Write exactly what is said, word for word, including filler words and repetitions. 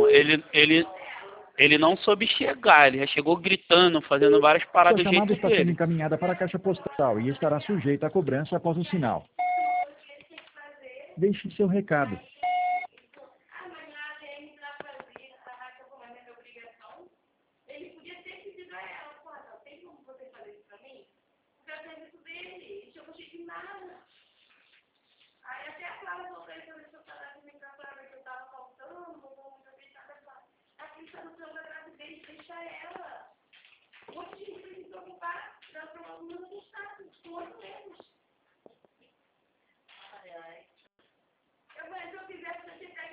ele, ele, ele não soube chegar, ele já chegou gritando, fazendo várias paradas Sua do chamada jeito está sendo dele. encaminhada para a caixa postal e estará sujeita à cobrança após o sinal. Deixe seu recado. Ele podia ter pedido a ela, pô, não tem como você fazer isso pra mim? Porque eu tenho isso dele, ele chegou cheio de nada. Aí até a Clara voltou e falou que eu tava assim, pra Clara que eu tava faltando, vou muito acreditar pra aqui está no plano da gravidez, deixa ela. Um monte de gente tem que se preocupar, ela provavelmente não está com oito meses. Ai, ai.